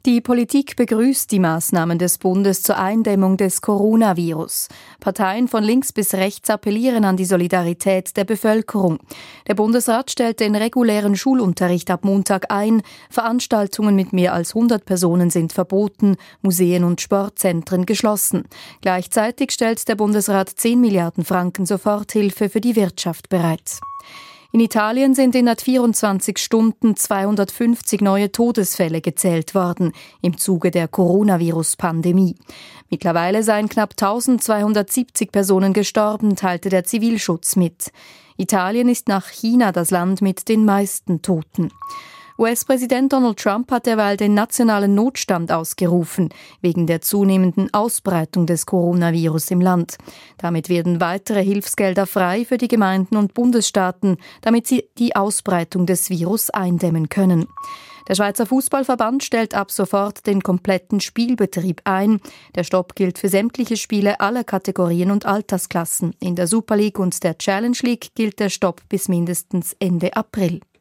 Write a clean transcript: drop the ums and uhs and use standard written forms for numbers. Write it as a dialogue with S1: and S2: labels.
S1: Die Politik begrüßt die Maßnahmen des Bundes zur Eindämmung des Coronavirus. Parteien von links bis rechts appellieren an die Solidarität der Bevölkerung. Der Bundesrat stellt den regulären Schulunterricht ab Montag ein. Veranstaltungen mit mehr als 100 Personen sind verboten, Museen und Sportzentren geschlossen. Gleichzeitig stellt der Bundesrat 10 Milliarden Franken Soforthilfe für die Wirtschaft bereit. In Italien sind innerhalb 24 Stunden 250 neue Todesfälle gezählt worden im Zuge der Coronavirus-Pandemie. Mittlerweile seien knapp 1270 Personen gestorben, teilte der Zivilschutz mit. Italien ist nach China das Land mit den meisten Toten. US-Präsident Donald Trump hat derweil den nationalen Notstand ausgerufen, wegen der zunehmenden Ausbreitung des Coronavirus im Land. Damit werden weitere Hilfsgelder frei für die Gemeinden und Bundesstaaten, damit sie die Ausbreitung des Virus eindämmen können. Der Schweizer Fußballverband stellt ab sofort den kompletten Spielbetrieb ein. Der Stopp gilt für sämtliche Spiele aller Kategorien und Altersklassen. In der Super League und der Challenge League gilt der Stopp bis mindestens Ende April.